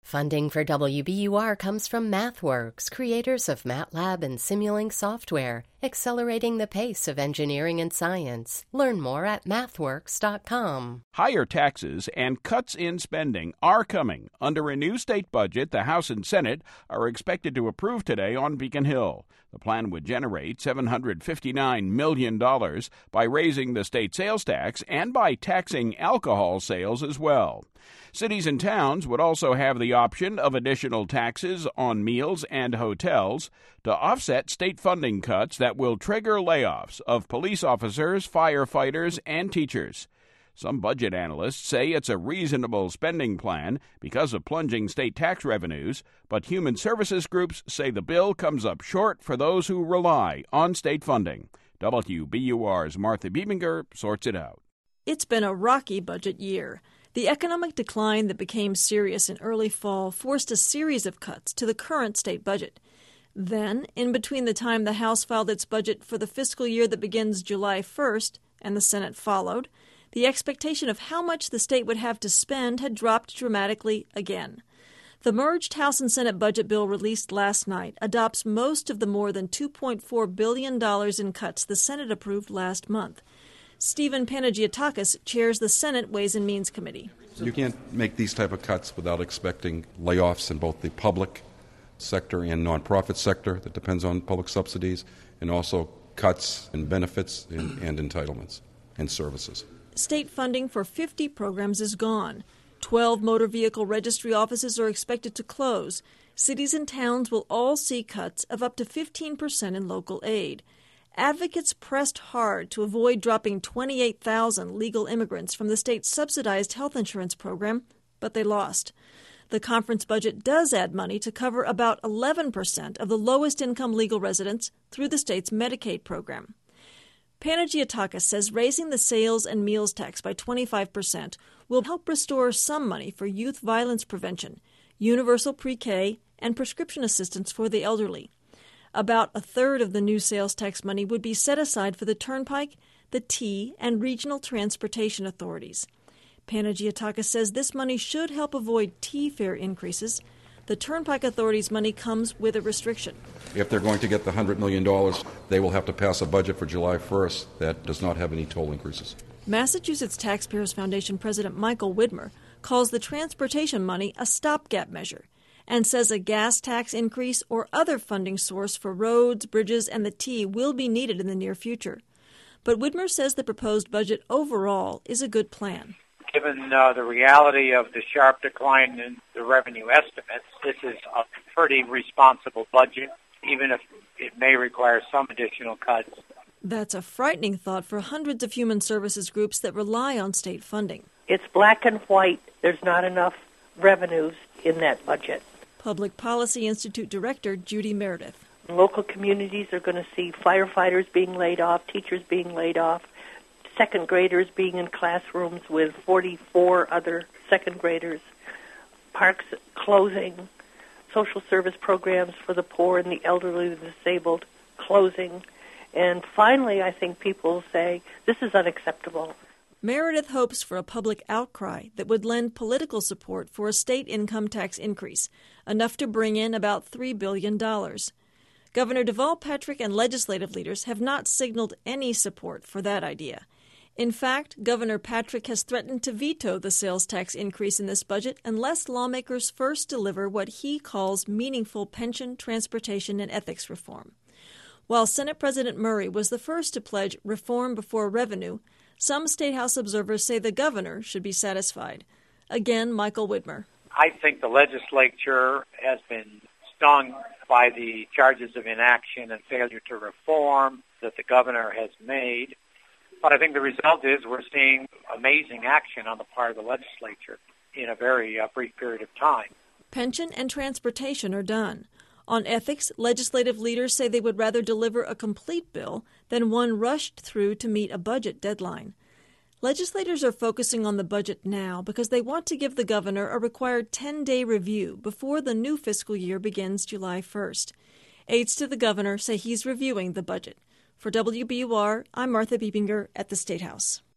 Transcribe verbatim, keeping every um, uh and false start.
Funding for W B U R comes from MathWorks, creators of MATLAB and Simulink software, accelerating the pace of engineering and science. Learn more at mathworks dot com. Higher taxes and cuts in spending are coming. Under a new state budget, the House and Senate are expected to approve today on Beacon Hill. The plan would generate seven hundred fifty-nine million dollars by raising the state sales tax and by taxing alcohol sales as well. Cities and towns would also have the option of additional taxes on meals and hotels to offset state funding cuts that will trigger layoffs of police officers, firefighters, and teachers. Some budget analysts say it's a reasonable spending plan because of plunging state tax revenues, but human services groups say the bill comes up short for those who rely on state funding. W B U R's Martha Biebinger sorts it out. It's been a rocky budget year. The economic decline that became serious in early fall forced a series of cuts to the current state budget. Then, in between the time the House filed its budget for the fiscal year that begins July first and the Senate followed, the expectation of how much the state would have to spend had dropped dramatically again. The merged House and Senate budget bill released last night adopts most of the more than two point four billion dollars in cuts the Senate approved last month. Stephen Panagiotakis chairs the Senate Ways and Means Committee. You can't make these type of cuts without expecting layoffs in both the public sector and nonprofit sector that depends on public subsidies, and also cuts in benefits and, and entitlements and services. State funding for fifty programs is gone. Twelve motor vehicle registry offices are expected to close. Cities and towns will all see cuts of up to fifteen percent in local aid. Advocates pressed hard to avoid dropping twenty-eight thousand legal immigrants from the state's subsidized health insurance program, but they lost. The conference budget does add money to cover about eleven percent of the lowest-income legal residents through the state's Medicaid program. Panagiotakis says raising the sales and meals tax by twenty-five percent will help restore some money for youth violence prevention, universal pre-K, and prescription assistance for the elderly. About a third of the new sales tax money would be set aside for the Turnpike, the T, and regional transportation authorities. Panagiotakis says this money should help avoid T fare increases. The Turnpike Authority's money comes with a restriction. If they're going to get the one hundred million dollars, they will have to pass a budget for July first that does not have any toll increases. Massachusetts Taxpayers Foundation President Michael Widmer calls the transportation money a stopgap measure and says a gas tax increase or other funding source for roads, bridges, and the T will be needed in the near future. But Widmer says the proposed budget overall is a good plan. Given uh, the reality of the sharp decline in the revenue estimates, this is a pretty responsible budget, even if it may require some additional cuts. That's a frightening thought for hundreds of human services groups that rely on state funding. It's black and white. There's not enough revenues in that budget. Public Policy Institute Director Judy Meredith. Local communities are going to see firefighters being laid off, teachers being laid off, second graders being in classrooms with forty-four other second graders, parks closing, social service programs for the poor and the elderly, the disabled closing. And finally, I think people will say, this is unacceptable. Meredith hopes for a public outcry that would lend political support for a state income tax increase, enough to bring in about three billion dollars. Governor Deval Patrick and legislative leaders have not signaled any support for that idea. In fact, Governor Patrick has threatened to veto the sales tax increase in this budget unless lawmakers first deliver what he calls meaningful pension, transportation, and ethics reform. While Senate President Murray was the first to pledge reform before revenue, some State House observers say the governor should be satisfied. Again, Michael Widmer. I think the legislature has been stung by the charges of inaction and failure to reform that the governor has made. But I think the result is we're seeing amazing action on the part of the legislature in a very uh, brief period of time. Pension and transportation are done. On ethics, legislative leaders say they would rather deliver a complete bill than one rushed through to meet a budget deadline. Legislators are focusing on the budget now because they want to give the governor a required ten-day review before the new fiscal year begins July first. Aides to the governor say he's reviewing the budget. For W B U R, I'm Martha Biebinger at the State House.